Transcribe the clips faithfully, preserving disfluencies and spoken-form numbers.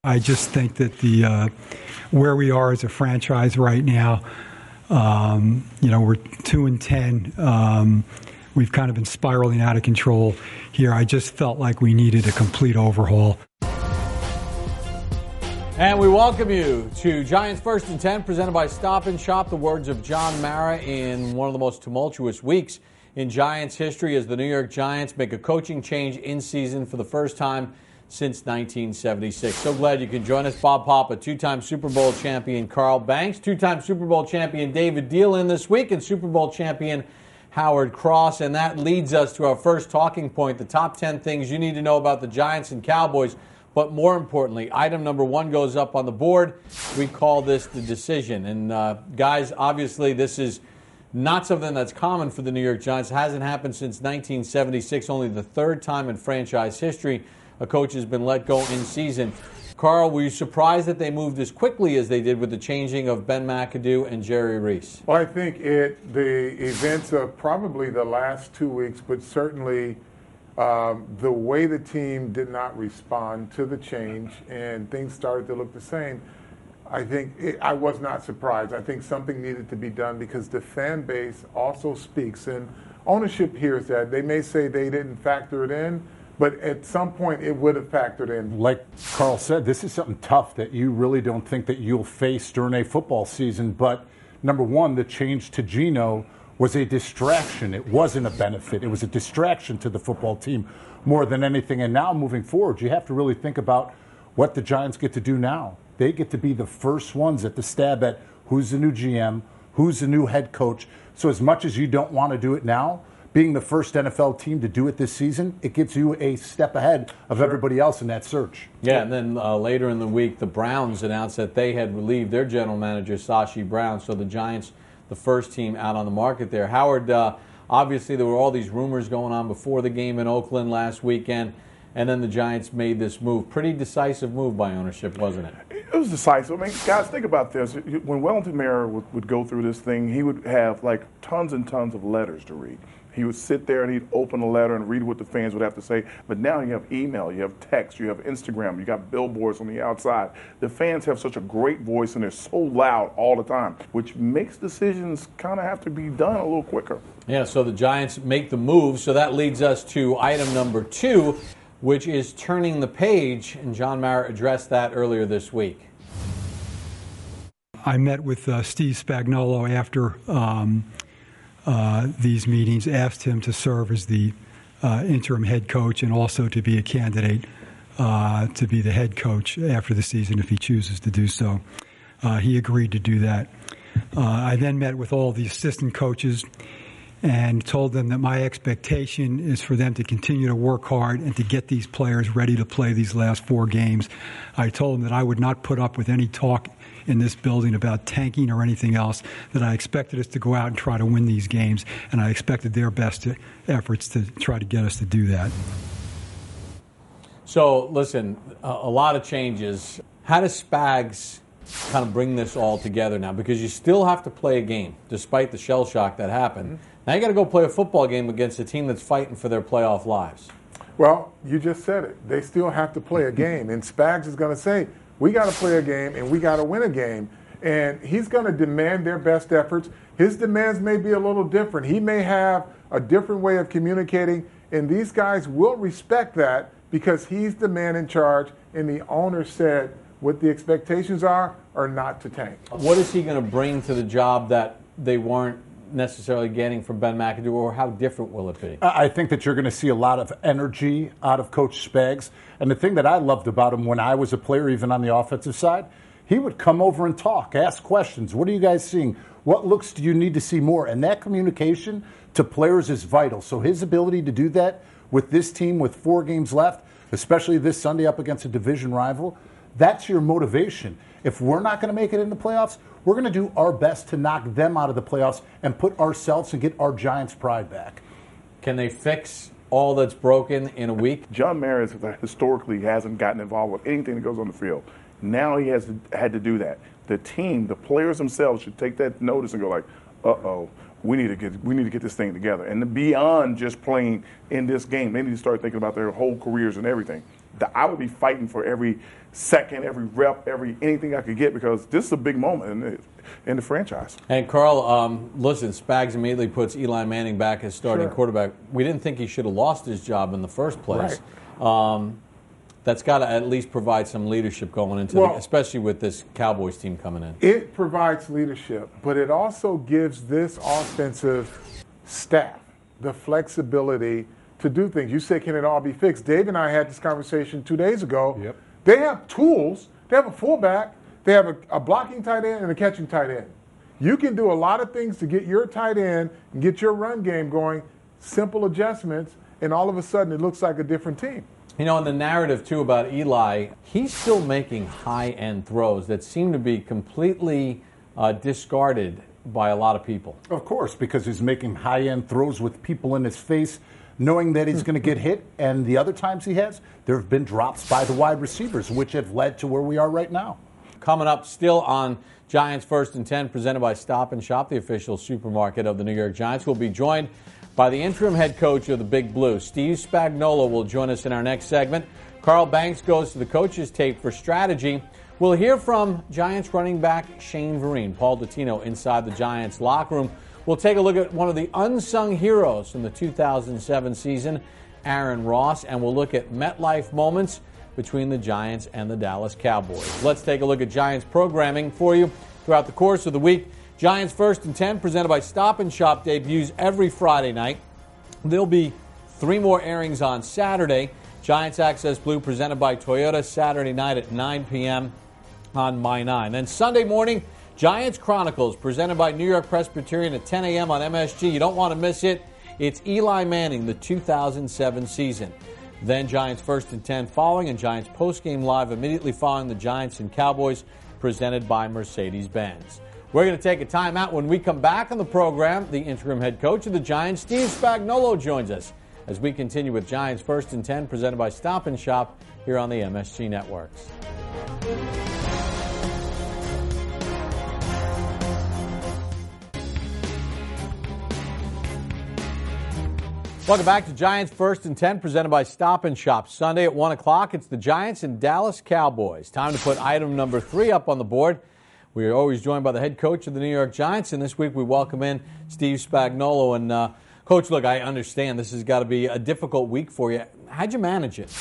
I just think that the uh, where we are as a franchise right now, um, you know, we're two and ten. Um, we've kind of been spiraling out of control here. I just felt like we needed a complete overhaul. And we welcome you to Giants First and ten, presented by Stop and Shop. The words of John Mara in one of the most tumultuous weeks in Giants history as the New York Giants make a coaching change in season for the first time since nineteen seventy-six. So glad you can join us. Bob Papa, two-time Super Bowl champion Carl Banks, two-time Super Bowl champion David Deal in this week, and Super Bowl champion Howard Cross. And that leads us to our first talking point, the top ten things you need to know about the Giants and Cowboys. But more importantly, item number one goes up on the board. We call this the decision. And uh, guys, obviously this is not something that's common for the New York Giants. It hasn't happened since nineteen seventy-six, only the third time in franchise history a coach has been let go in season. Carl, were you surprised that they moved as quickly as they did with the changing of Ben McAdoo and Jerry Reese? Well, I think it the events of probably the last two weeks, but certainly Um, the way the team did not respond to the change and things started to look the same, I think it, I was not surprised. I think something needed to be done because the fan base also speaks, and ownership hears that. They may say they didn't factor it in, but at some point it would have factored in. Like Carl said, this is something tough that you really don't think that you'll face during a football season. But number one, the change to Geno was a distraction. It wasn't a benefit. It was a distraction to the football team more than anything. And now moving forward, you have to really think about what the Giants get to do now. They get to be the first ones at the stab at who's the new G M, who's the new head coach. So as much as you don't want to do it now, being the first N F L team to do it this season, it gives you a step ahead of sure. everybody else in that search. Yeah, and then uh, later in the week, the Browns announced that they had relieved their general manager, Sashi Brown, so the Giants, the first team out on the market there. Howard, uh, obviously there were all these rumors going on before the game in Oakland last weekend, and then the Giants made this move. Pretty decisive move by ownership, wasn't it? It was decisive. I mean, guys, think about this. When Wellington Mara would, would go through this thing, he would have like tons and tons of letters to read. He would sit there and he'd open a letter and read what the fans would have to say. But now you have email, you have text, you have Instagram, you got billboards on the outside. The fans have such a great voice and they're so loud all the time, which makes decisions kind of have to be done a little quicker. Yeah, so the Giants make the move. So that leads us to item number two, which is turning the page. And John Mara addressed that earlier this week. I met with uh, Steve Spagnuolo after um, Uh, these meetings, asked him to serve as the uh, interim head coach and also to be a candidate uh, to be the head coach after the season if he chooses to do so. Uh, he agreed to do that. Uh, I then met with all the assistant coaches and told them that my expectation is for them to continue to work hard and to get these players ready to play these last four games. I told them that I would not put up with any talk in this building about tanking or anything else, that I expected us to go out and try to win these games, and I expected their best to, efforts to try to get us to do that. So, listen, a, a lot of changes. How does Spags kind of bring this all together now? Because you still have to play a game, despite the shell shock that happened. Mm-hmm. Now you got to go play a football game against a team that's fighting for their playoff lives. Well, you just said it. They still have to play a game, and Spags is going to say, we got to play a game, and we got to win a game. And he's going to demand their best efforts. His demands may be a little different. He may have a different way of communicating, and these guys will respect that because he's the man in charge, and the owner said what the expectations are are not to tank. What is he going to bring to the job that they weren't necessarily getting from Ben McAdoo, or how different will it be? I think that you're going to see a lot of energy out of Coach Spags. And the thing that I loved about him when I was a player, even on the offensive side, he would come over and talk, ask questions. What are you guys seeing? What looks do you need to see more? And that communication to players is vital. So his ability to do that with this team with four games left, especially this Sunday up against a division rival, that's your motivation. If we're not going to make it in the playoffs, we're going to do our best to knock them out of the playoffs and put ourselves and get our Giants' pride back. Can they fix all that's broken in a week? John Mara historically hasn't gotten involved with anything that goes on the field. Now he has to, had to do that. The team, the players themselves should take that notice and go like, uh-oh, we need to get we need to get this thing together. And beyond just playing in this game, they need to start thinking about their whole careers and everything. that I would be fighting for every second, every rep, every anything I could get, because this is a big moment in the, in the franchise. And Carl, um, listen, Spags immediately puts Eli Manning back as starting Sure. quarterback. We didn't think he should have lost his job in the first place. Right. Um, that's got to at least provide some leadership going into, Well, the, especially with this Cowboys team coming in. It provides leadership, but it also gives this offensive staff the flexibility to do things. You say, can it all be fixed? Dave and I had this conversation two days ago. Yep. They have tools. They have a fullback. They have a, a blocking tight end and a catching tight end. You can do a lot of things to get your tight end and get your run game going, simple adjustments, and all of a sudden it looks like a different team. You know, in the narrative, too, about Eli, he's still making high-end throws that seem to be completely uh, discarded by a lot of people. Of course, because he's making high-end throws with people in his face, knowing that he's going to get hit. And the other times he has, there have been drops by the wide receivers, which have led to where we are right now. Coming up still on Giants First and ten, presented by Stop and Shop, the official supermarket of the New York Giants. We'll be joined by the interim head coach of the Big Blue. Steve Spagnuolo will join us in our next segment. Carl Banks goes to the coach's tape for strategy. We'll hear from Giants running back Shane Vereen. Paul Dottino inside the Giants locker room. We'll take a look at one of the unsung heroes from the two thousand seven season, Aaron Ross, and we'll look at MetLife moments between the Giants and the Dallas Cowboys. Let's take a look at Giants programming for you throughout the course of the week. Giants First and ten, presented by Stop and Shop, debuts every Friday night. There'll be three more airings on Saturday. Giants Access Blue, presented by Toyota, Saturday night at nine p.m. on My nine. Then Sunday morning, Giants Chronicles, presented by New York Presbyterian at ten a.m. on M S G. You don't want to miss it. It's Eli Manning, the two thousand seven season. Then Giants First and ten following, and Giants Postgame Live immediately following the Giants and Cowboys, presented by Mercedes-Benz. We're going to take a timeout. When we come back on the program, the interim head coach of the Giants, Steve Spagnuolo, joins us as we continue with Giants First and ten, presented by Stop and Shop here on the M S G Networks. Welcome back to Giants First and ten, presented by Stop and Shop. Sunday at one o'clock, it's the Giants and Dallas Cowboys. Time to put item number three up on the board. We are always joined by the head coach of the New York Giants, and this week we welcome in Steve Spagnuolo. And, uh, Coach, look, I understand this has got to be a difficult week for you. How'd you manage it?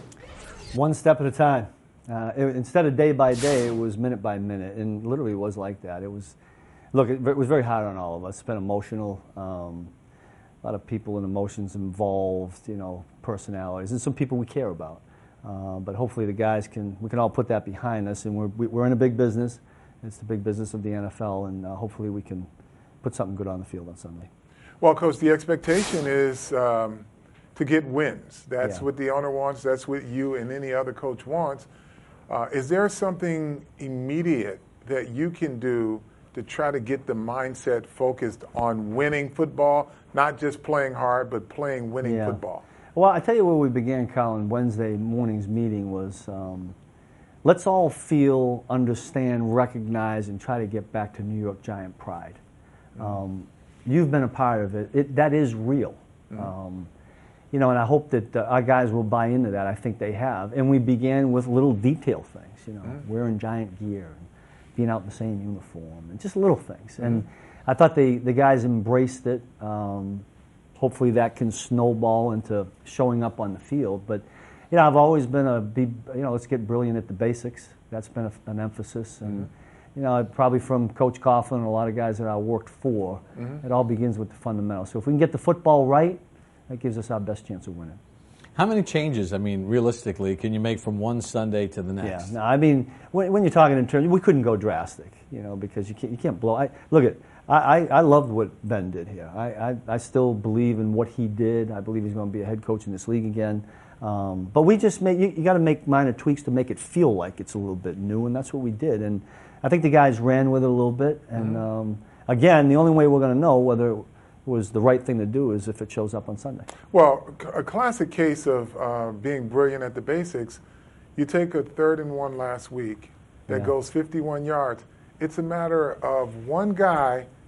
One step at a time. Uh, it, instead of day by day, it was minute by minute, and literally it was like that. It was, look, it, it was very hard on all of us. It's been emotional. Um, a lot of people and emotions involved, you know, personalities, and some people we care about. Uh, but hopefully the guys can, we can all put that behind us, and we're, we're in a big business. It's the big business of the N F L, and uh, hopefully we can put something good on the field on Sunday. Well, Coach, the expectation is um, to get wins. That's Yeah. what the owner wants. That's what you and any other coach wants. Uh, is there something immediate that you can do to try to get the mindset focused on winning football, not just playing hard, but playing winning Yeah. football? Well, I tell you where we began, Colin, Wednesday morning's meeting was um, let's all feel, understand, recognize, and try to get back to New York Giant pride. Mm-hmm. Um, you've been a part of it. it that is real. Mm-hmm. Um, you know, and I hope that uh, our guys will buy into that. I think they have. And we began with little detail things, you know, mm-hmm. wearing Giant gear and being out in the same uniform and just little things. Mm-hmm. And I thought they, the guys embraced it. Um, hopefully that can snowball into showing up on the field. But, you know, I've always been a, be, you know, let's get brilliant at the basics. That's been a, an emphasis. And, mm-hmm. you know, probably from Coach Coughlin and a lot of guys that I worked for, mm-hmm. it all begins with the fundamentals. So if we can get the football right, that gives us our best chance of winning. How many changes, I mean, realistically, can you make from one Sunday to the next? Yeah, no, I mean, when, when you're talking in terms, we couldn't go drastic, you know, because you can't, you can't blow. I, look at, I, I, I loved what Ben did here. I, I, I still believe in what he did. I believe he's going to be a head coach in this league again. Um, but we just make, you, you got to make minor tweaks to make it feel like it's a little bit new, and that's what we did. And I think the guys ran with it a little bit. And mm-hmm. um, again, the only way we're going to know whether it was the right thing to do is if it shows up on Sunday. Well, a classic case of uh, being brilliant at the basics, you take a third and one last week that Yeah. goes fifty-one yards. It's a matter of one guy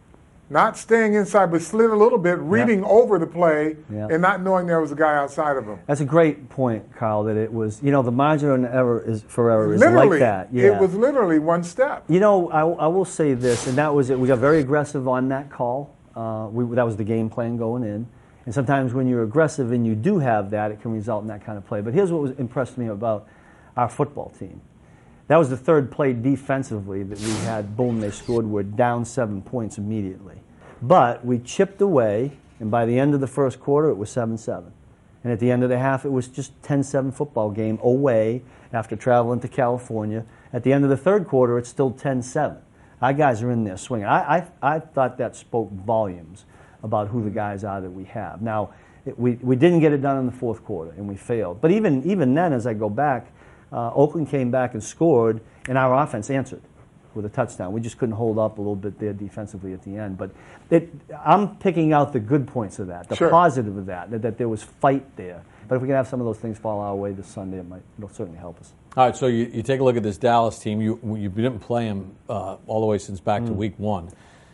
not staying inside, but slid a little bit, reading Yep. over the play, Yep. and not knowing there was a guy outside of him. That's a great point, Carl, that it was, you know, the margin of error is, for error is Literally, like that. Yeah. it was literally one step. You know, I, I will say this, and that was it. We got very aggressive on that call. Uh, we, that was the game plan going in. And sometimes when you're aggressive and you do have that, it can result in that kind of play. But here's what was impressed me about our football team. That was the third play defensively that we had. Boom, they scored. We're down seven points immediately. But we chipped away, and by the end of the first quarter, it was seven seven. And at the end of the half, it was just ten seven football game away after traveling to California. At the end of the third quarter, it's still ten seven. Our guys are in there swinging. I, I, I thought that spoke volumes about who the guys are that we have. Now, it, we, we didn't get it done in the fourth quarter, and we failed. But even, even then, as I go back, uh, Oakland came back and scored, and our offense answered with a touchdown. We just couldn't hold up a little bit there defensively at the end. But it, I'm picking out the good points of that, the Sure. positive of that, that, that there was fight there. But if we can have some of those things fall our way this Sunday, it might, it'll certainly help us. All right, so you, you take a look at this Dallas team. You you didn't play them uh, all the way since back to week one.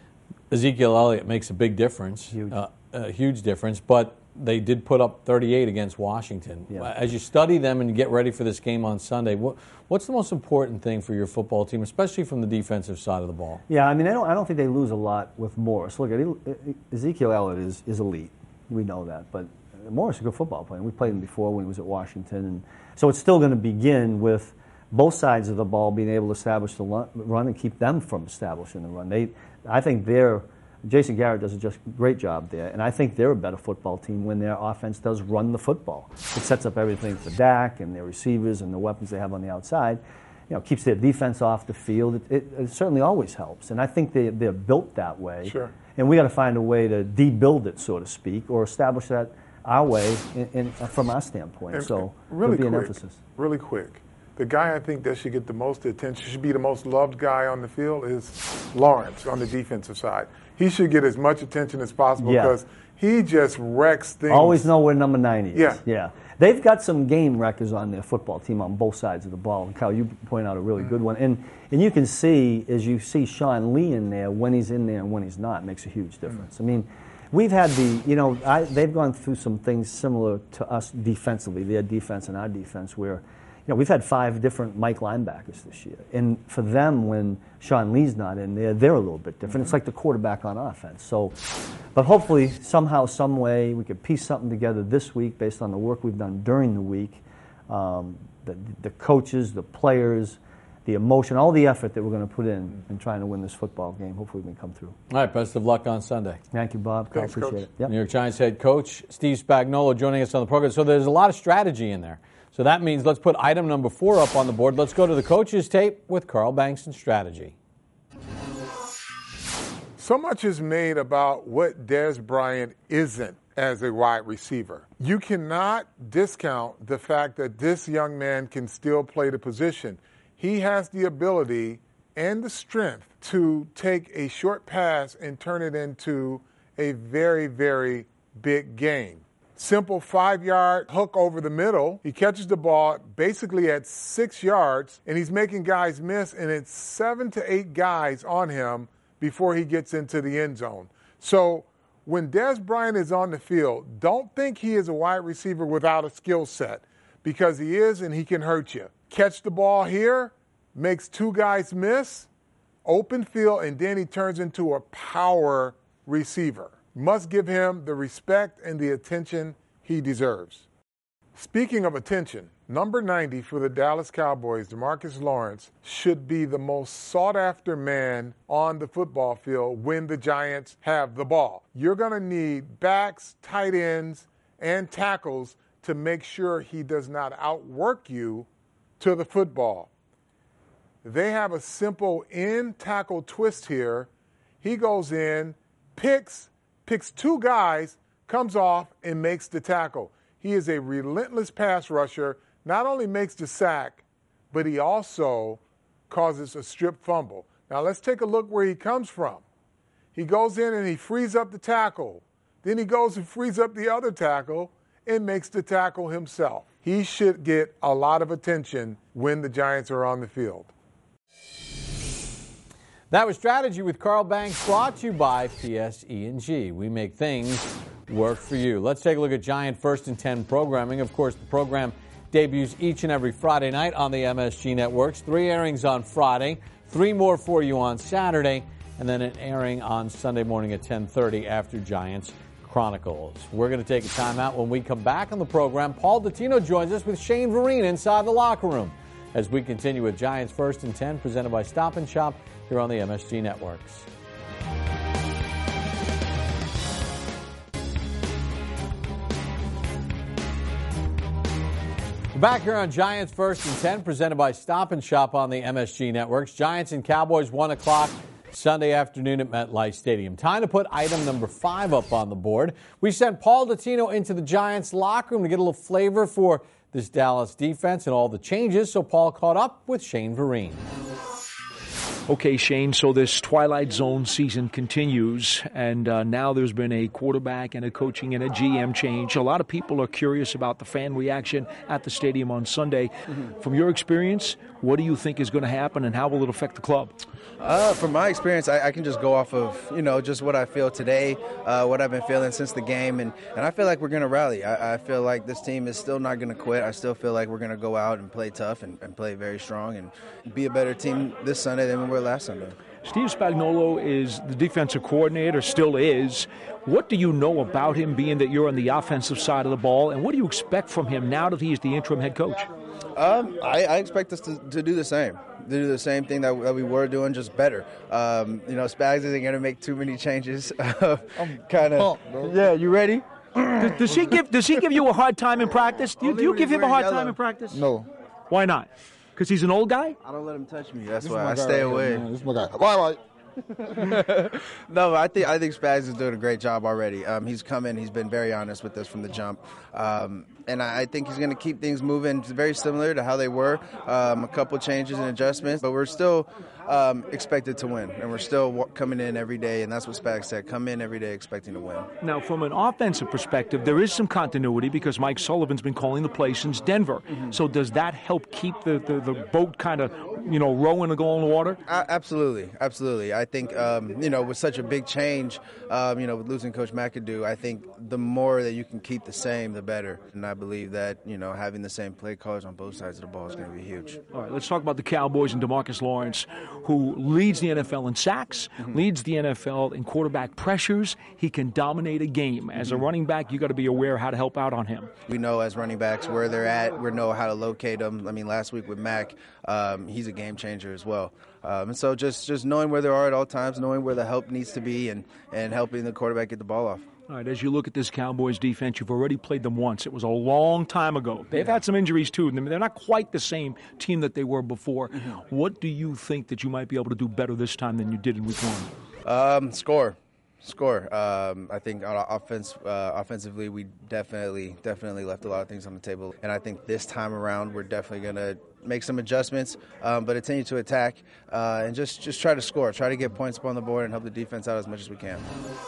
Ezekiel Elliott makes a big difference, Huge. Uh, a huge difference, but they did put up thirty-eight against Washington. Yeah. As you study them and you get ready for this game on Sunday, what, what's the most important thing for your football team, especially from the defensive side of the ball? Yeah, I mean, I don't, I don't think they lose a lot with Morris. Look, Ezekiel Elliott is, is elite. We know that. But Morris is a good football player. We played him before when he was at Washington. And so it's still going to begin with both sides of the ball being able to establish the run and keep them from establishing the run. They, I think they're, Jason Garrett does a just great job there, and I think they're a better football team when their offense does run the football. It sets up everything for Dak and their receivers and the weapons they have on the outside. You know, keeps their defense off the field. It, it, it certainly always helps, and I think they, they're built that way. Sure. And we got to find a way to debuild it, so to speak, or establish that our way in, in, from our standpoint. And so really it'll be quick, an emphasis. really quick. The guy I think that should get the most attention, should be the most loved guy on the field is Lawrence on the defensive side. He should get as much attention as possible Yeah. because he just wrecks things. Always know where number ninety is. Yeah. Yeah. They've got some game records on their football team on both sides of the ball. And Kyle, you point out a really good one. And and you can see, as you see Sean Lee in there, when he's in there and when he's not, it makes a huge difference. I mean, we've had the, you know, I, they've gone through some things similar to us defensively, their defense and our defense, where, you know, we've had five different Mike linebackers this year. And for them, when Sean Lee's not in there, they're a little bit different. It's like the quarterback on offense. So, but hopefully, somehow, some way, we could piece something together this week based on the work we've done during the week. Um, the, the coaches, the players, the emotion, all the effort that we're going to put in in trying to win this football game. Hopefully, we can come through. All right, best of luck on Sunday. Thank you, Bob. Kyle, Thanks, appreciate Coach. it. Yep. New York Giants head coach Steve Spagnuolo joining us on the program. So there's a lot of strategy in there. So that means let's put item number four up on the board. Let's go to the coach's tape with Carl Banks and strategy. So much is made about what Dez Bryant isn't as a wide receiver. You cannot discount the fact that this young man can still play the position. He has the ability and the strength to take a short pass and turn it into a very, very big gain. Simple five-yard hook over the middle. He catches the ball basically at six yards, and he's making guys miss, and it's seven to eight guys on him before he gets into the end zone. So when Dez Bryant is on the field, don't think he is a wide receiver without a skill set, because he is, and he can hurt you. Catch the ball here, makes two guys miss, open field, and then he turns into a power receiver. Must give him the respect and the attention he deserves. Speaking of attention, number ninety for the Dallas Cowboys, DeMarcus Lawrence, should be the most sought-after man on the football field when the Giants have the ball. You're going to need backs, tight ends, and tackles to make sure he does not outwork you to the football. They have a simple in-tackle twist here. He goes in, picks, picks two guys, comes off, and makes the tackle. He is a relentless pass rusher, not only makes the sack, but he also causes a strip fumble. Now let's take a look where he comes from. He goes in and he frees up the tackle. Then he goes and frees up the other tackle and makes the tackle himself. He should get a lot of attention when the Giants are on the field. That was Strategy with Carl Banks, brought to you by P S E and G. We make things work for you. Let's take a look at Giant First and ten programming. Of course, the program debuts each and every Friday night on the M S G networks. Three airings on Friday, three more for you on Saturday, and then an airing on Sunday morning at ten thirty after Giants Chronicles. We're going to take a timeout. When we come back on the program, Paul Dottino joins us with Shane Vereen inside the locker room as we continue with Giants First and ten, presented by Stop and Shop here on the M S G networks. We're back here on Giants First and ten, presented by Stop and Shop on the M S G networks. Giants and Cowboys, one o'clock Sunday afternoon at MetLife Stadium. Time to put item number five up on the board. We sent Paul Dottino into the Giants locker room to get a little flavor for this Dallas defense and all the changes, so Paul caught up with Shane Vereen. Okay, Shane, so this Twilight Zone season continues, and uh, now there's been a quarterback and a coaching and a G M change. A lot of people are curious about the fan reaction at the stadium on Sunday. Mm-hmm. From your experience, what do you think is going to happen, and how will it affect the club? Uh, from my experience, I, I can just go off of, you know, just what I feel today, uh, what I've been feeling since the game, and, and I feel like we're going to rally. I, I feel like this team is still not going to quit. I still feel like we're going to go out and play tough and, and play very strong and be a better team this Sunday than we were last Sunday. Steve Spagnuolo is the defensive coordinator, still is. What do you know about him, being that you're on the offensive side of the ball, and what do you expect from him now that he is the interim head coach? Um, I, I expect us to, to do the same, to do the same thing that, that we were doing, just better. Um, you know, Spags isn't going to make too many changes. kind of. Yeah, you ready? does, does he give Does he give you a hard time in practice? Do you, do you give him a hard yellow. time in practice? No. Why not? Because he's an old guy? I don't let him touch me. That's this why I stay right away. Here, this is my guy. Bye bye. No, I think I think Spags is doing a great job already. Um, he's come in, he's been very honest with us from the jump, um, and I, I think he's going to keep things moving very similar to how they were. Um, a couple changes and adjustments, but we're still um, expected to win, and we're still w- coming in every day, and that's what Spags said: come in every day expecting to win. Now, from an offensive perspective, there is some continuity because Mike Sullivan's been calling the play since Denver. Mm-hmm. So does that help keep the, the, the boat kind of, you know, rowing and going in the water? Uh, absolutely, absolutely. I think, um, you know, with such a big change, um, you know, with losing Coach McAdoo, I think the more that you can keep the same, the better. And I believe that, you know, having the same play callers on both sides of the ball is going to be huge. All right, let's talk about the Cowboys and DeMarcus Lawrence, who leads the N F L in sacks, mm-hmm. leads the N F L in quarterback pressures. He can dominate a game. As mm-hmm. a running back, you got to be aware how to help out on him. We know as running backs where they're at. We know how to locate them. I mean, last week with Mac, um, he's a game changer as well. Um, and so just, just knowing where they are at all times, knowing where the help needs to be, and, and helping the quarterback get the ball off. All right, as you look at this Cowboys defense, you've already played them once. It was a long time ago. They've had some injuries, too. They're not quite the same team that they were before. Mm-hmm. What do you think that you might be able to do better this time than you did in week one? Um, score. Score. Um, I think on offense, uh, offensively, we definitely, definitely left a lot of things on the table. And I think this time around, we're definitely going to make some adjustments, um, but continue to attack uh, and just, just try to score, try to get points up on the board and help the defense out as much as we can.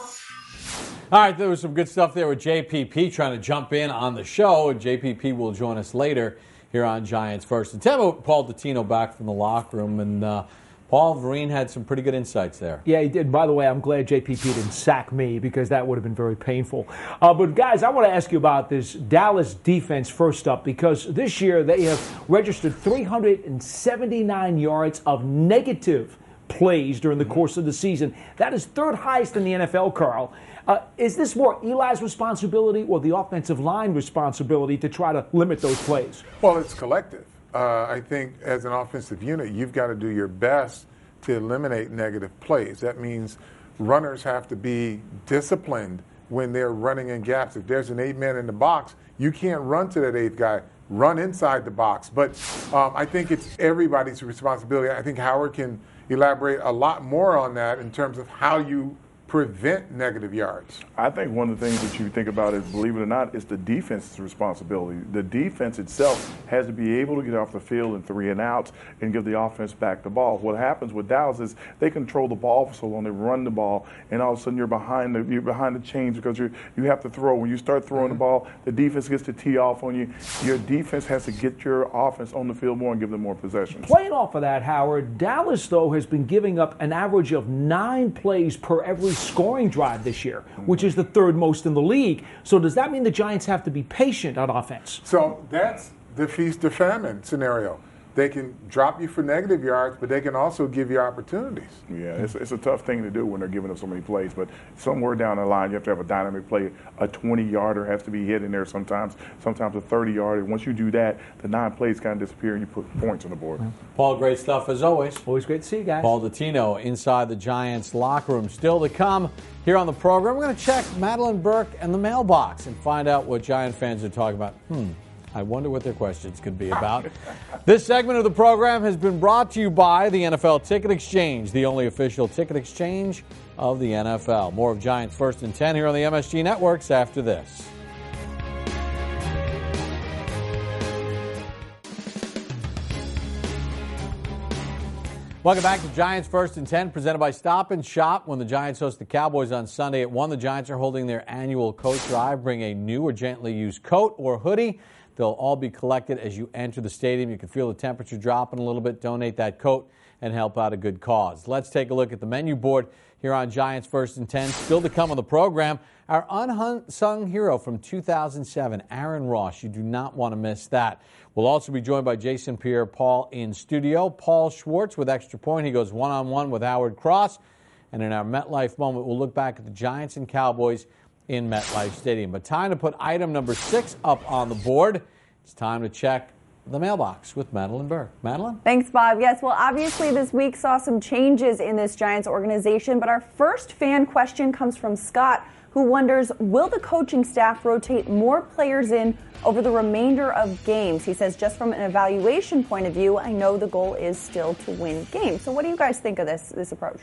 All right, there was some good stuff there with J P P trying to jump in on the show. J P P will join us later here on Giants First and ten. Paul Dottino back from the locker room, and uh, Paul Vereen had some pretty good insights there. Yeah, he did. By the way, I'm glad J P P didn't sack me because that would have been very painful. Uh, but, guys, I want to ask you about this Dallas defense first up, because this year they have registered three hundred seventy-nine yards of negative plays during the course of the season. That is third highest in the N F L, Carl. Uh, is this more Eli's responsibility or the offensive line responsibility to try to limit those plays? Well, it's collective. Uh, I think as an offensive unit, you've got to do your best to eliminate negative plays. That means runners have to be disciplined when they're running in gaps. If there's an eight man in the box, you can't run to that eighth guy. Run inside the box. But um, I think it's everybody's responsibility. I think Howard can elaborate a lot more on that in terms of how you prevent negative yards? I think one of the things that you think about is, believe it or not, is the defense's responsibility. The defense itself has to be able to get off the field in three and outs and give the offense back the ball. What happens with Dallas is they control the ball for so long, they run the ball, and all of a sudden you're behind the you're behind the chains because you you have to throw. When you start throwing mm-hmm. the ball, the defense gets to tee off on you. Your defense has to get your offense on the field more and give them more possessions. Playing off of that, Howard, Dallas, though, has been giving up an average of nine plays per every scoring drive this year, which is the third most in the league. So does that mean the Giants have to be patient on offense? So that's the feast or famine scenario. They can drop you for negative yards, but they can also give you opportunities. Yeah, it's, it's a tough thing to do when they're giving up so many plays, but somewhere down the line you have to have a dynamic play. A twenty-yarder has to be hit in there sometimes, sometimes a thirty-yarder. Once you do that, the nine plays kind of disappear and you put points on the board. Paul, great stuff as always. Always great to see you guys. Paul Dottino inside the Giants locker room. Still to come here on the program, we're going to check Madeline Burke and the mailbox and find out what Giant fans are talking about. Hmm. I wonder what their questions could be about. This segment of the program has been brought to you by the N F L Ticket Exchange, the only official ticket exchange of the N F L. More of Giants First and ten here on the M S G Networks after this. Welcome back to Giants First and ten, presented by Stop and Shop. When the Giants host the Cowboys on Sunday at one, the Giants are holding their annual coat drive. Bring a new or gently used coat or hoodie. They'll all be collected as you enter the stadium. You can feel the temperature dropping a little bit. Donate that coat and help out a good cause. Let's take a look at the menu board here on Giants First and ten. Still to come on the program, our unsung hero from two thousand seven, Aaron Ross. You do not want to miss that. We'll also be joined by Jason Pierre-Paul in studio. Paul Schwartz with Extra Point. He goes one-on-one with Howard Cross. And in our MetLife moment, we'll look back at the Giants and Cowboys in MetLife Stadium. But time to put item number six up on the board. It's time to check the mailbox with Madeline Burke. Madeline? Thanks, Bob. Yes, well, obviously this week saw some changes in this Giants organization, but our first fan question comes from Scott, who wonders, will the coaching staff rotate more players in over the remainder of games? He says, just from an evaluation point of view, I know the goal is still to win games. So what do you guys think of this, this approach?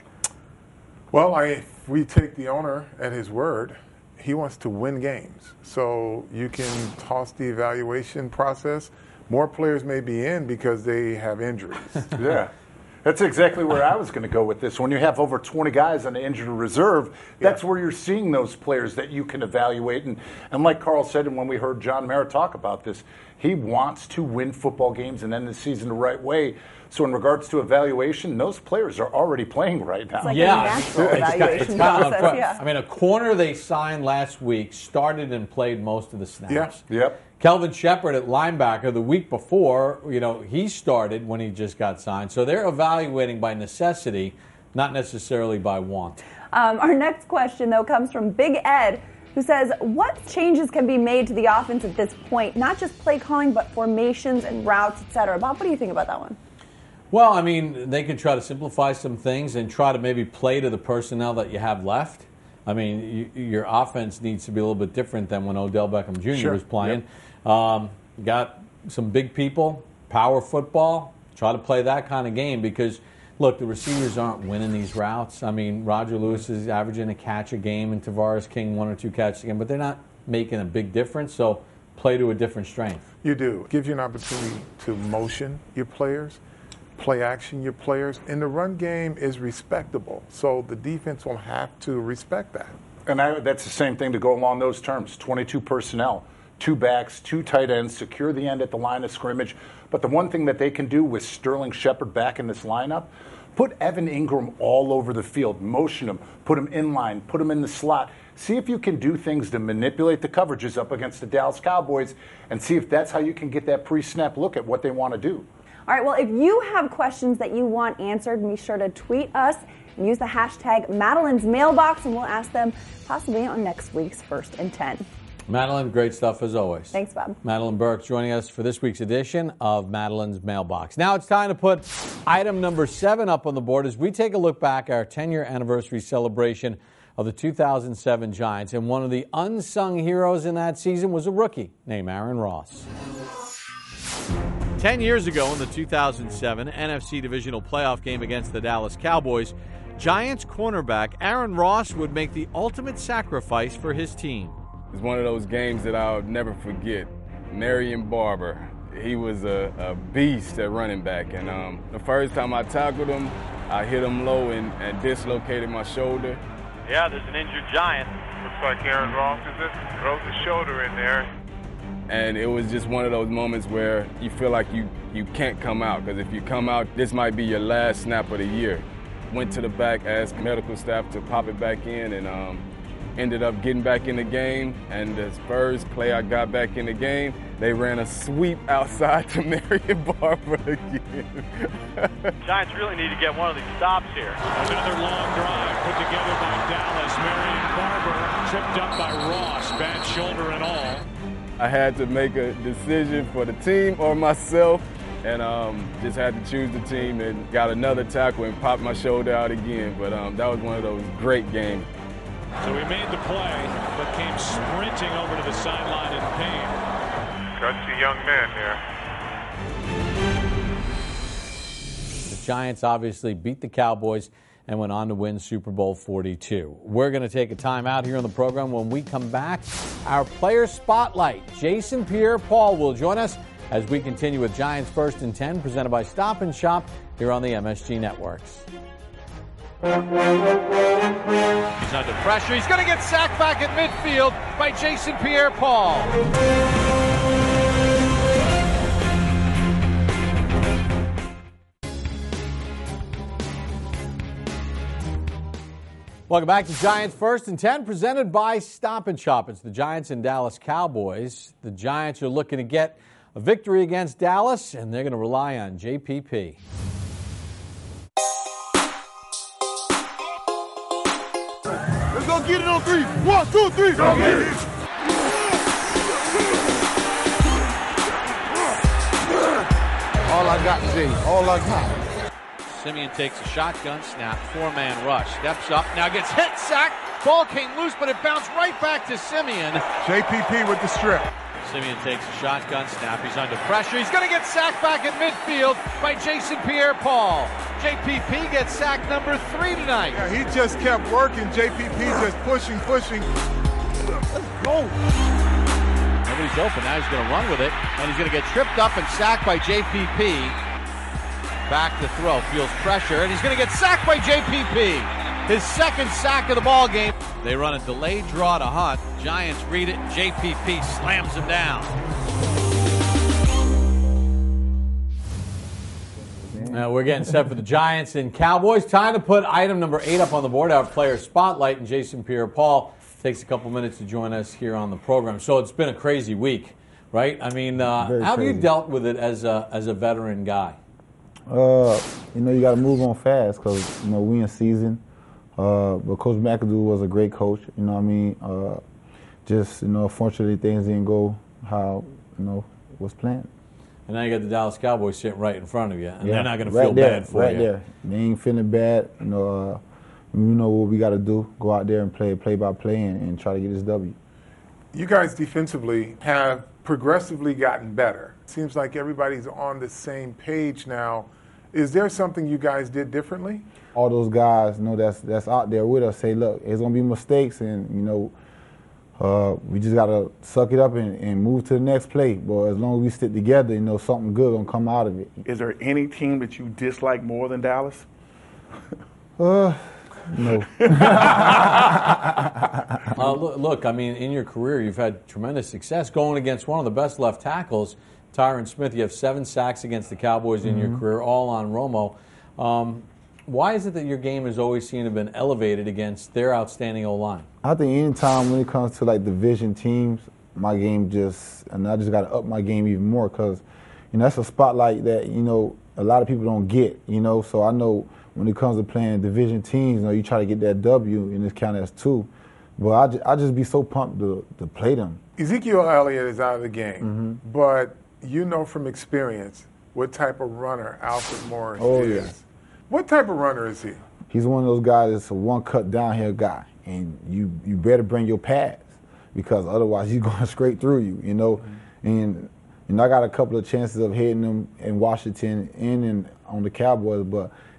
Well, I, if we take the owner at his word, he wants to win games. So you can toss the evaluation process. More players may be in because they have injuries. Yeah. That's exactly where I was going to go with this. When you have over twenty guys on the injured reserve, that's yeah. where you're seeing those players that you can evaluate. And, and like Carl said, and when we heard John Mara talk about this, he wants to win football games and end the season the right way. So in regards to evaluation, those players are already playing right now. It's like yeah. a natural evaluation it's process. Yeah. I mean, a corner they signed last week started and played most of the snaps. Yeah. Yep. Kelvin Shepard at linebacker the week before, you know, he started when he just got signed. So they're evaluating by necessity, not necessarily by want. Um, our next question, though, comes from Big Ed, who says, what changes can be made to the offense at this point? Not just play calling, but formations and routes, et cetera. Bob, what do you think about that one? Well, I mean, they could try to simplify some things and try to maybe play to the personnel that you have left. I mean, you, your offense needs to be a little bit different than when Odell Beckham Junior Sure. was playing. Yep. Um, got some big people, power football, try to play that kind of game because, look, the receivers aren't winning these routes. I mean, Roger Lewis is averaging a catch a game and Tavares King one or two catches a game, but they're not making a big difference, so play to a different strength. You do. It gives you an opportunity to motion your players, play action your players, and the run game is respectable, so the defense will have to respect that. And I, that's the same thing to go along those terms, twenty-two personnel. Two backs, two tight ends, secure the end at the line of scrimmage. But the one thing that they can do with Sterling Shepard back in this lineup, put Evan Ingram all over the field, motion him, put him in line, put him in the slot. See if you can do things to manipulate the coverages up against the Dallas Cowboys and see if that's how you can get that pre-snap look at what they want to do. All right, well, if you have questions that you want answered, be sure to tweet us and use the hashtag Madeline's Mailbox, and we'll ask them possibly on next week's First and ten. Madeline, great stuff as always. Thanks, Bob. Madeline Burke joining us for this week's edition of Madeline's Mailbox. Now it's time to put item number seven up on the board as we take a look back at our ten-year anniversary celebration of the two thousand seven Giants. And one of the unsung heroes in that season was a rookie named Aaron Ross. Ten years ago in the two thousand seven N F C Divisional Playoff game against the Dallas Cowboys, Giants cornerback Aaron Ross would make the ultimate sacrifice for his team. It's one of those games that I'll never forget. Marion Barber, he was a, a beast at running back. And um, the first time I tackled him, I hit him low and, and dislocated my shoulder. Yeah, there's an injured Giant. Looks like Aaron Ross is it. Throws the shoulder in there. And it was just one of those moments where you feel like you, you can't come out, because if you come out, this might be your last snap of the year. Went to the back, asked medical staff to pop it back in, and um, ended up getting back in the game. And the first play I got back in the game, they ran a sweep outside to Marion Barber again. Giants really need to get one of these stops here. Another long drive put together by Dallas. Marion Barber tripped up by Ross, bad shoulder and all. I had to make a decision for the team or myself, and um, just had to choose the team, and got another tackle and popped my shoulder out again. But um, that was one of those great games. So he made the play, but came sprinting over to the sideline in pain. Gutsy young man there. The Giants obviously beat the Cowboys and went on to win Super Bowl forty-two. We're going to take a time out here on the program. When we come back, our player spotlight. Jason Pierre-Paul will join us as we continue with Giants First and ten, presented by Stop and Shop here on the M S G Networks. He's under pressure. He's going to get sacked back at midfield by Jason Pierre-Paul. Welcome back to Giants First and ten, presented by Stop and Shop. It's the Giants and Dallas Cowboys. The Giants are looking to get a victory against Dallas, and they're going to rely on J P P. Let's go get it on three. One, two, three. Go get it. All I got, G. All I got. Simeon takes a shotgun snap, four-man rush, steps up, now gets hit, sacked, ball came loose, but it bounced right back to Simeon. J P P with the strip. Simeon takes a shotgun snap, he's under pressure, he's going to get sacked back at midfield by Jason Pierre-Paul. J P P gets sack number three tonight. Yeah, he just kept working. J P P just pushing, pushing. Go. Nobody's open, now he's going to run with it, and he's going to get tripped up and sacked by J P P. Back to throw, feels pressure, and he's going to get sacked by J P P. His second sack of the ball game. They run a delayed draw to Hunt. Giants read it, and J P P slams him down. Now we're getting set for the Giants and Cowboys. Time to put item number eight up on the board, our player spotlight, and Jason Pierre-Paul takes a couple minutes to join us here on the program. So it's been a crazy week, right? I mean, uh, how have you dealt with it as a, as a veteran guy? Uh, you know, you got to move on fast because, you know, we in season. Uh, but Coach McAdoo was a great coach, you know what I mean? Uh, just, you know, unfortunately things didn't go how, you know, was planned. And now you got the Dallas Cowboys sitting right in front of you, and yeah, they're not going to right feel there, bad for right you. Right there. They ain't feeling bad. You know, uh, we know what we got to do, go out there and play play by play and, and try to get this W. You guys defensively have progressively gotten better. It seems like everybody's on the same page now. Is there something you guys did differently? All those guys, you know, that's that's out there with us say, look, there's gonna be mistakes, and you know, uh, we just gotta suck it up and, and move to the next play. But as long as we stick together, you know, something good gonna come out of it. Is there any team that you dislike more than Dallas? Uh, no. uh, look, look, I mean, in your career, you've had tremendous success going against one of the best left tackles, Tyron Smith. You have seven sacks against the Cowboys in mm-hmm. your career, all on Romo. Um, why is it that your game has always seemed to have been elevated against their outstanding O-line? I think anytime when it comes to like division teams, my game just, and I just got to up my game even more because, you know, that's a spotlight that, you know, a lot of people don't get, you know. So I know when it comes to playing division teams, you know, you try to get that W, and it's counted as two. But I just, I just be so pumped to, to play them. Ezekiel Elliott is out of the game, mm-hmm. but you know from experience what type of runner Alfred Morris oh, is. Yeah. What type of runner is he? He's one of those guys that's a one-cut downhill guy, and you, you better bring your pads because otherwise he's going straight through you, you know. Mm-hmm. And, and I got a couple of chances of hitting him in Washington and in, on the Cowboys, but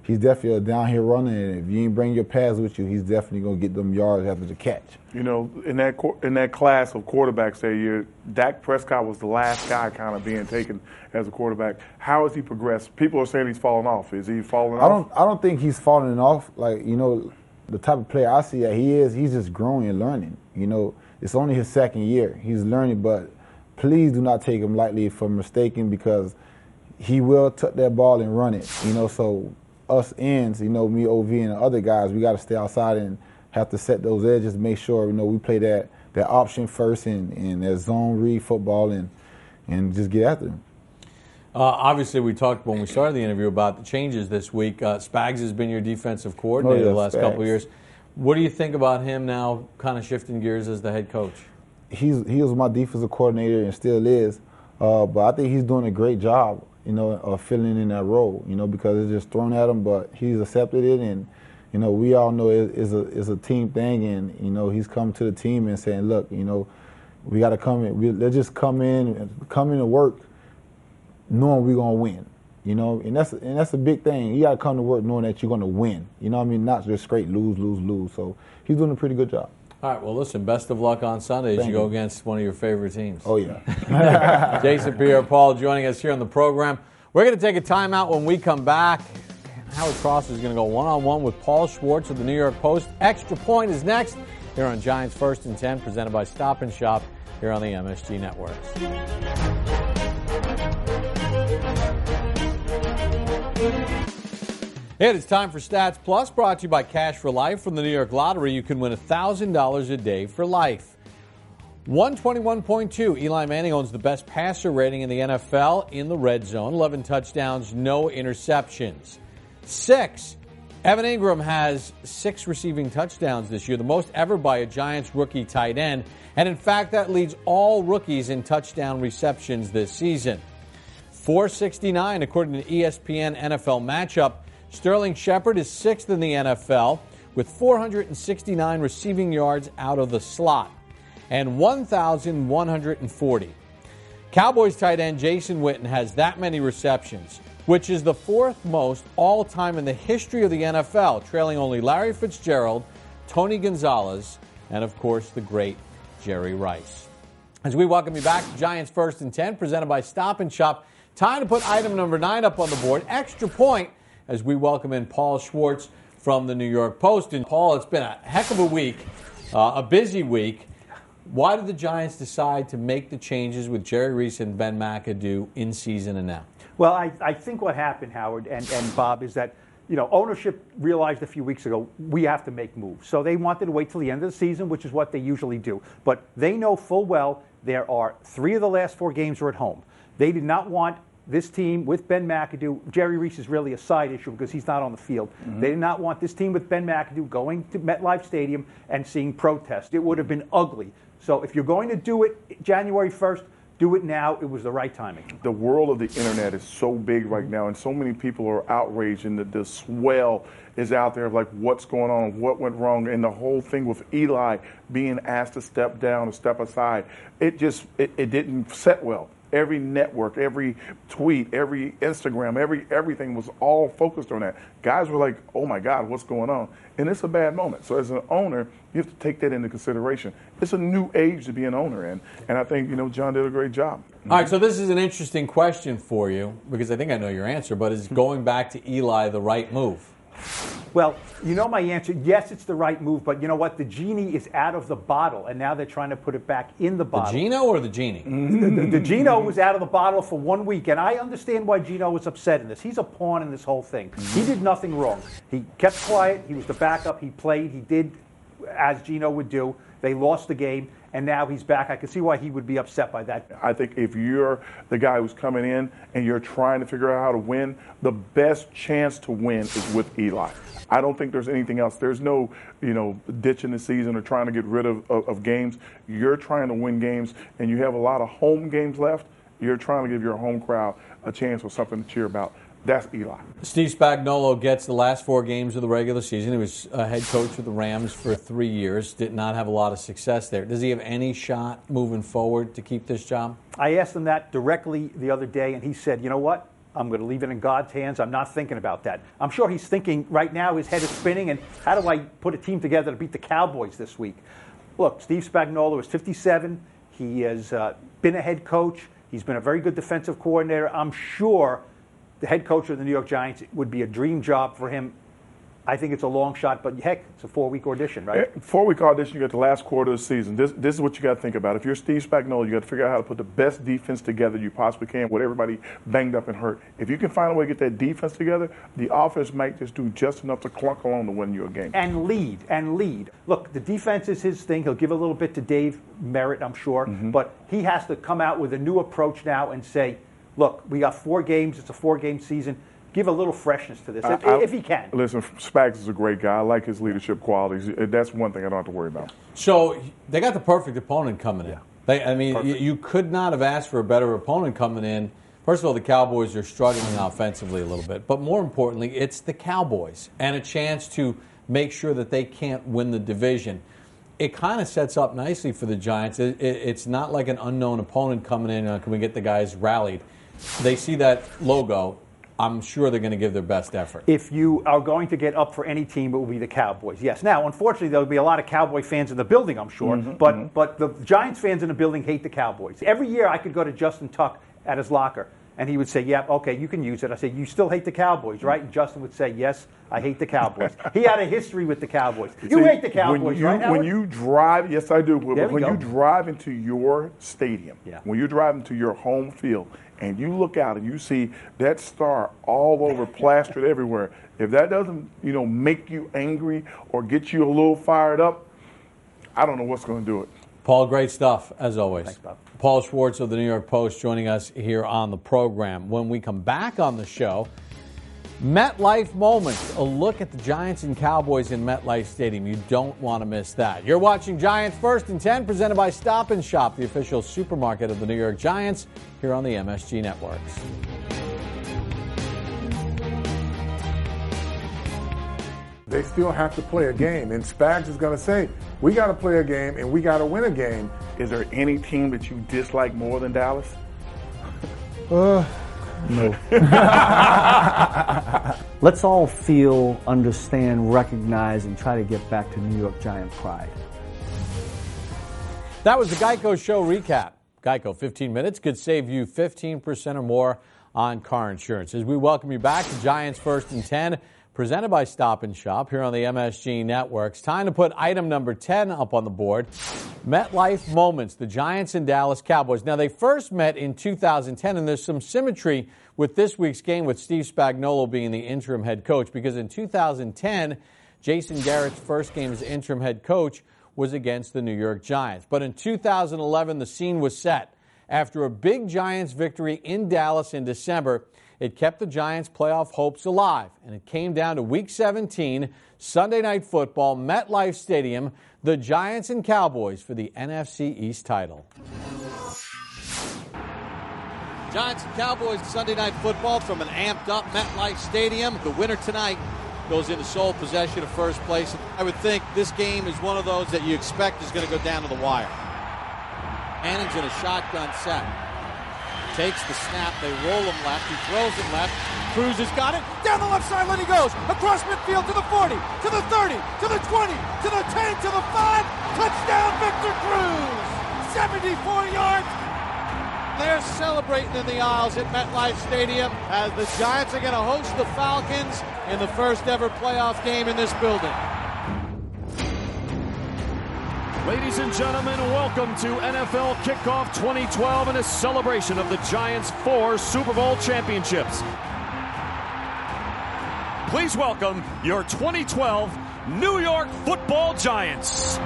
he's definitely a down here runner, and if you ain't bring your pass with you, he's definitely going to get them yards after the catch. You know, in that in that class of quarterbacks that year, Dak Prescott was the last guy kind of being taken as a quarterback. How has he progressed? People are saying he's falling off. Is he falling I off? don't. I don't think he's falling off. Like, you know, the type of player I see that he is, he's just growing and learning. You know, it's only his second year. He's learning, but please do not take him lightly for mistaking, because he will tuck that ball and run it. You know, so us ends, you know, me, O V, and the other guys, we got to stay outside and have to set those edges, make sure, you know, we play that, that option first and, and that zone read football and and just get after them. Uh, obviously, we talked when we started the interview about the changes this week. Uh, Spags has been your defensive coordinator oh, yeah, the last Spags. couple of years. What do you think about him now kind of shifting gears as the head coach? He's He was my defensive coordinator and still is, uh, but I think he's doing a great job, you know, of filling in that role, you know, because it's just thrown at him, but he's accepted it, and you know, we all know it is a it's a team thing, and you know, he's come to the team and saying, look, you know, we got to come in. We, let's just come in, come in and work, knowing we're gonna win. You know, and that's and that's a big thing. You got to come to work knowing that you're gonna win. You know what I mean? Not just straight lose, lose, lose. So he's doing a pretty good job. All right, well, listen, best of luck on Sunday as Thank you go you. against one of your favorite teams. Oh, yeah. Jason Pierre-Paul joining us here on the program. We're going to take a timeout. When we come back, Howard Cross is going to go one-on-one with Paul Schwartz of the New York Post. Extra Point is next here on Giants First and ten, presented by Stop and Shop here on the M S G Networks. It is time for Stats Plus, brought to you by Cash for Life from the New York Lottery. You can win one thousand dollars a day for life. one twenty-one point two, Eli Manning owns the best passer rating in the N F L in the red zone. eleven touchdowns, no interceptions. Six, Evan Ingram has six receiving touchdowns this year, the most ever by a Giants rookie tight end. And in fact, that leads all rookies in touchdown receptions this season. four sixty-nine, according to E S P N N F L Matchup. Sterling Shepard is sixth in the N F L with four hundred sixty-nine receiving yards out of the slot and one thousand one hundred forty. Cowboys tight end Jason Witten has that many receptions, which is the fourth most all-time in the history of the N F L, trailing only Larry Fitzgerald, Tony Gonzalez, and, of course, the great Jerry Rice. As we welcome you back to Giants First and ten, presented by Stop and Shop, time to put item number nine up on the board, Extra Point, as we welcome in Paul Schwartz from the New York Post. And, Paul, it's been a heck of a week, uh, a busy week. Why did the Giants decide to make the changes with Jerry Reese and Ben McAdoo in season and now? Well, I, I think what happened, Howard and, and Bob, is that, you know, ownership realized a few weeks ago we have to make moves. So they wanted to wait till the end of the season, which is what they usually do. But they know full well there are three of the last four games are at home. They did not want this team with Ben McAdoo. Jerry Reese is really a side issue because he's not on the field. Mm-hmm. They did not want this team with Ben McAdoo going to MetLife Stadium and seeing protests. It would have been ugly. So if you're going to do it January first, do it now. It was the right timing. The world of the internet is so big right now, and so many people are outraged, and the, the swell is out there of like what's going on, what went wrong, and the whole thing with Eli being asked to step down or step aside. It just it, it didn't set well. Every network, every tweet, every Instagram, every everything was all focused on that. Guys were like, oh my God, what's going on? And it's a bad moment. So as an owner, you have to take that into consideration. It's a new age to be an owner in. And I think, you know, John did a great job. All right, so this is an interesting question for you, because I think I know your answer, but is going back to Eli the right move? Well, you know my answer. Yes, it's the right move, but you know what? The genie is out of the bottle, and now they're trying to put it back in the bottle. The Geno or the genie? the, the, the Geno was out of the bottle for one week, and I understand why Geno was upset in this. He's a pawn in this whole thing. He did nothing wrong. He kept quiet. He was the backup. He played. He did as Geno would do. They lost the game, and now he's back. I can see why he would be upset by that. I think if you're the guy who's coming in and you're trying to figure out how to win, the best chance to win is with Eli. I don't think there's anything else. There's no, you know, ditching the season or trying to get rid of, of, of games. You're trying to win games, and you have a lot of home games left. You're trying to give your home crowd a chance or something to cheer about. That's Eli. Steve Spagnuolo gets the last four games of the regular season. He was a head coach with the Rams for three years. Did not have a lot of success there. Does he have any shot moving forward to keep this job? I asked him that directly the other day, and he said, you know what? I'm going to leave it in God's hands. I'm not thinking about that. I'm sure he's thinking right now, his head is spinning, and how do I put a team together to beat the Cowboys this week? Look, Steve Spagnuolo is fifty-seven. He has uh, been a head coach. He's been a very good defensive coordinator. I'm sure the head coach of the New York Giants would be a dream job for him. I think it's a long shot, but heck, it's a four-week audition, right? Four-week audition, you got the last quarter of the season. This, this is what you got to think about. If you're Steve Spagnuolo, you got to figure out how to put the best defense together you possibly can with everybody banged up and hurt. If you can find a way to get that defense together, the offense might just do just enough to clunk along to win you a game. And lead, and lead. Look, the defense is his thing. He'll give a little bit to Dave Merritt, I'm sure, Mm-hmm. but he has to come out with a new approach now and say, look, we got four games. It's a four-game season. Give a little freshness to this, I, if, I, if he can. Listen, Spags is a great guy. I like his leadership qualities. That's one thing I don't have to worry about. So they got the perfect opponent coming in. Yeah. They, I mean, you, you could not have asked for a better opponent coming in. First of all, the Cowboys are struggling offensively a little bit. But more importantly, it's the Cowboys and a chance to make sure that they can't win the division. It kind of sets up nicely for the Giants. It, it, it's not like an unknown opponent coming in. Uh, can we get the guys rallied? They see that logo. I'm sure they're going to give their best effort. If you are going to get up for any team, it will be the Cowboys. Yes. Now, unfortunately, there will be a lot of Cowboy fans in the building, I'm sure. Mm-hmm, but mm-hmm. but the Giants fans in the building hate the Cowboys. Every year, I could go to Justin Tuck at his locker, and he would say, "Yeah, okay, you can use it." I said, "You still hate the Cowboys, right?" And Justin would say, "Yes, I hate the Cowboys." He had a history with the Cowboys. You See, hate the Cowboys, when you, right, Howard? When you drive, yes, I do. But There we when go. you drive into your stadium, Yeah. when you drive into your home field, and you look out and you see that star all over, plastered everywhere, if that doesn't, you know, make you angry or get you a little fired up, I don't know what's going to do it. Paul, great stuff, as always. Thanks, Bob. Paul Schwartz of the New York Post joining us here on the program. When we come back on the show, MetLife Moments, a look at the Giants and Cowboys in MetLife Stadium. You don't want to miss that. You're watching Giants First and ten, presented by Stop and Shop, the official supermarket of the New York Giants, here on the M S G Networks. They still have to play a game, and Spags is going to say, we got to play a game and we got to win a game. Is there any team that you dislike more than Dallas? Uh, no. Let's all feel, understand, recognize, and try to get back to New York Giant pride. That was the Geico Show recap. Geico, fifteen minutes could save you fifteen percent or more on car insurance. As we welcome you back to Giants First and ten, presented by Stop and Shop here on the M S G Networks. Time to put item number ten up on the board. MetLife Moments, the Giants and Dallas Cowboys. Now, they first met in two thousand ten, and there's some symmetry with this week's game with Steve Spagnuolo being the interim head coach, because in two thousand ten, Jason Garrett's first game as interim head coach was against the New York Giants. But in two thousand eleven, the scene was set. After a big Giants victory in Dallas in December, it kept the Giants' playoff hopes alive, and it came down to Week seventeen, Sunday Night Football, MetLife Stadium, the Giants and Cowboys for the N F C East title. Giants and Cowboys Sunday Night Football from an amped-up MetLife Stadium. The winner tonight goes into sole possession of first place. I would think this game is one of those that you expect is going to go down to the wire. Manning's in a shotgun set. Takes the snap, they roll him left, he throws him left, Cruz has got it, down the left sideline he goes, across midfield to the forty, to the thirty, to the twenty, to the ten, to the five, touchdown Victor Cruz, seventy-four yards. They're celebrating in the aisles at MetLife Stadium as the Giants are going to host the Falcons in the first ever playoff game in this building. Ladies and gentlemen, welcome to N F L Kickoff twenty twelve and a celebration of the Giants' four Super Bowl championships. Please welcome your twenty twelve New York Football Giants.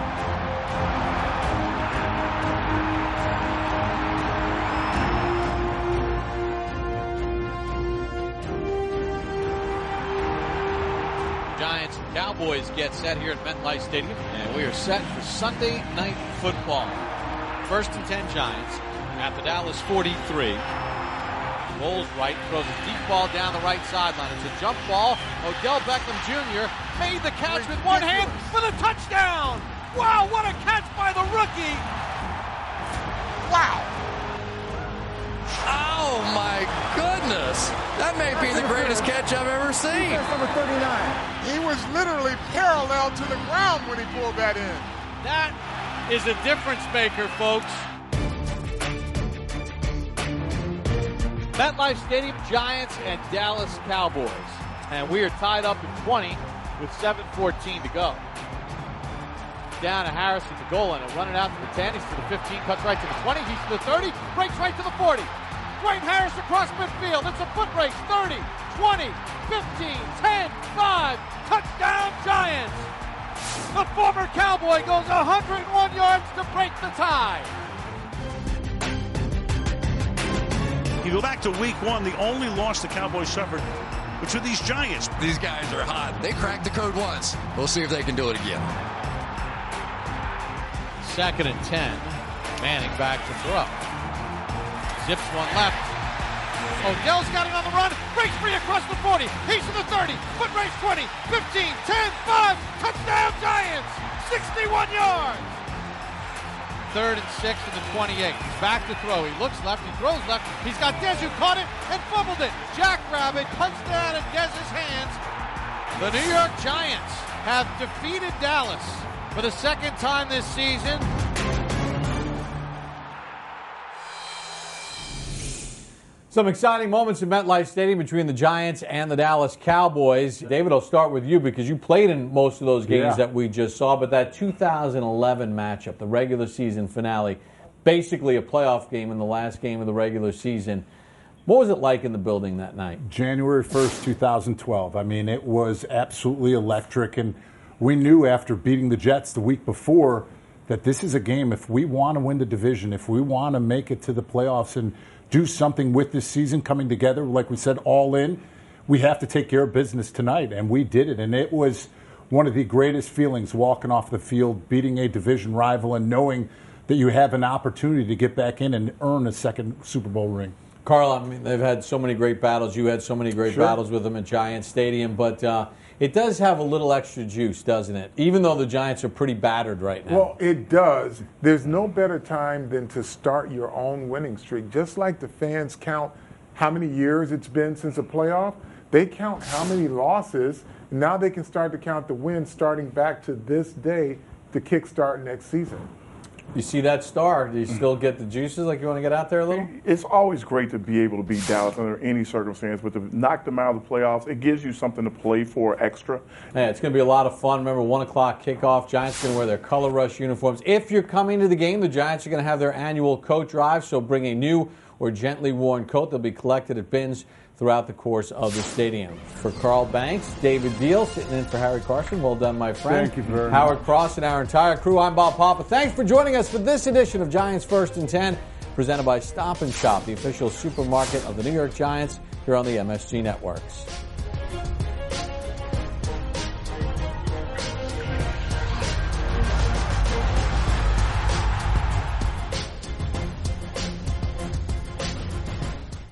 Giants and Cowboys get set here at MetLife Stadium, and we are set for Sunday Night Football. First and ten Giants at the Dallas forty-three. Rolls right, throws a deep ball down the right sideline. It's a jump ball. Odell Beckham Junior made the catch with one hand for the touchdown. Wow, what a catch by the rookie. Wow. Oh, my goodness. That may be the greatest catch I've ever seen. Number thirty-nine. He was literally parallel to the ground when he pulled that in. That is a difference maker, folks. MetLife Stadium, Giants and Dallas Cowboys. And we are tied up at twenty with seven fourteen to go. Down to Harris at the goal line. He'll run it out to the ten. He's to the fifteen. Cuts right to the twenty. He's to the thirty. Breaks right to the forty. Dwayne Harris across midfield. It's a foot race. thirty, twenty, fifteen, ten, five. Touchdown Giants. The former Cowboy goes one hundred one yards to break the tie. You go back to week one, the only loss the Cowboys suffered was with these Giants. These guys are hot. They cracked the code once. We'll see if they can do it again. Second and ten. Manning back to throw. Zips one left. Odell's got it on the run. Breaks free across the forty. He's to the thirty. Foot race twenty, fifteen, ten, five. Touchdown Giants. sixty-one yards. Third and six to the twenty-eight. He's back to throw. He looks left. He throws left. He's got Dez who caught it and fumbled it. Jackrabbit cuts down in Dez's hands. The New York Giants have defeated Dallas for the second time this season. Some exciting moments in MetLife Stadium between the Giants and the Dallas Cowboys. David, I'll start with you because you played in most of those games Yeah. that we just saw, but that two thousand eleven matchup, the regular season finale, basically a playoff game in the last game of the regular season. What was it like in the building that night? January first, two thousand twelve. I mean, it was absolutely electric, and we knew after beating the Jets the week before that this is a game, if we want to win the division, if we want to make it to the playoffs and do something with this season coming together, like we said, all in, we have to take care of business tonight, and we did it. And it was one of the greatest feelings walking off the field, beating a division rival, and knowing that you have an opportunity to get back in and earn a second Super Bowl ring. Carl, I mean, they've had so many great battles. You had so many great Sure. battles with them at Giants Stadium, but uh, it does have a little extra juice, doesn't it? Even though the Giants are pretty battered right now. Well, it does. There's no better time than to start your own winning streak. Just like the fans count how many years it's been since a playoff, they count how many losses. Now they can start to count the wins starting back to this day to kickstart next season. You see that star, do you still get the juices like you want to get out there a little? It's always great to be able to beat Dallas under any circumstance, but to knock them out of the playoffs, it gives you something to play for extra. Yeah, it's going to be a lot of fun. Remember, one o'clock kickoff. Giants going to wear their Color Rush uniforms. If you're coming to the game, the Giants are going to have their annual coat drive, so bring a new or gently worn coat. They'll be collected at bins throughout the course of the stadium. For Carl Banks, David Deal sitting in for Harry Carson. Well done, my friend. Thank you very Howard much. Cross and our entire crew. I'm Bob Papa. Thanks for joining us for this edition of Giants First and ten, presented by Stop and Shop, the official supermarket of the New York Giants, here on the M S G Networks.